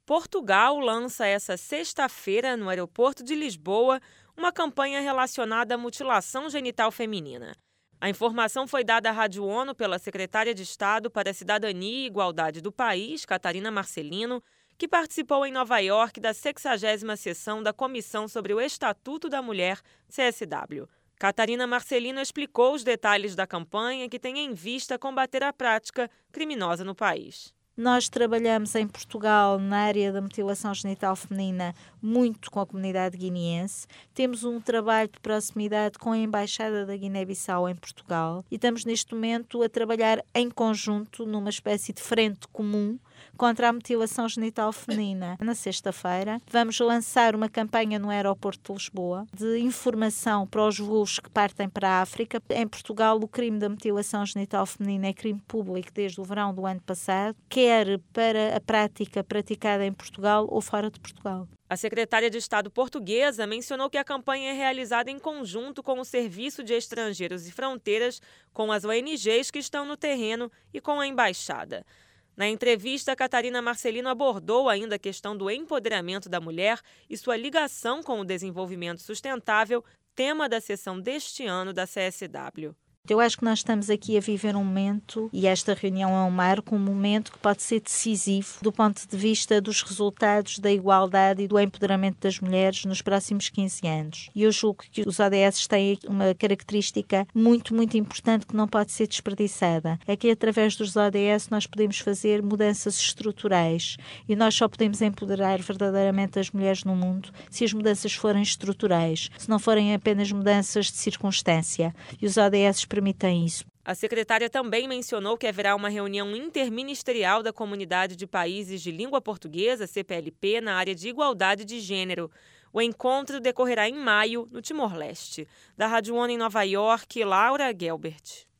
Portugal lança essa sexta-feira, no aeroporto de Lisboa, uma campanha relacionada à mutilação genital feminina. A informação foi dada à Rádio ONU pela secretária de Estado para a Cidadania e Igualdade do país, Catarina Marcelino, que participou em Nova York da 60ª sessão da Comissão sobre o Estatuto da Mulher, CSW. Catarina Marcelino explicou os detalhes da campanha, que tem em vista combater a prática criminosa no país. Nós trabalhamos em Portugal na área da mutilação genital feminina muito com a comunidade guineense. Temos um trabalho de proximidade com a Embaixada da Guiné-Bissau em Portugal e estamos neste momento a trabalhar em conjunto numa espécie de frente comum contra a mutilação genital feminina. Na sexta-feira vamos lançar uma campanha no aeroporto de Lisboa de informação para os voos que partem para a África. Em Portugal o crime da mutilação genital feminina é crime público desde o verão do ano passado, quer para a prática praticada em Portugal ou fora de Portugal. A secretária de Estado portuguesa mencionou que a campanha é realizada em conjunto com o Serviço de Estrangeiros e Fronteiras, com as ONGs que estão no terreno e com a Embaixada. Na entrevista, Catarina Marcelino abordou ainda a questão do empoderamento da mulher e sua ligação com o desenvolvimento sustentável, tema da sessão deste ano da CSW. Eu acho que nós estamos aqui a viver um momento, e esta reunião é um marco, um momento que pode ser decisivo do ponto de vista dos resultados da igualdade e do empoderamento das mulheres nos próximos 15 anos. E eu julgo que os ODS têm uma característica muito, muito importante que não pode ser desperdiçada. É que através dos ODS nós podemos fazer mudanças estruturais e nós só podemos empoderar verdadeiramente as mulheres no mundo se as mudanças forem estruturais, se não forem apenas mudanças de circunstância. E os ODS permitem isso. A secretária também mencionou que haverá uma reunião interministerial da Comunidade de Países de Língua Portuguesa, CPLP, na área de igualdade de gênero. O encontro decorrerá em maio, no Timor-Leste. Da Rádio ONU em Nova York, Laura Gelbert.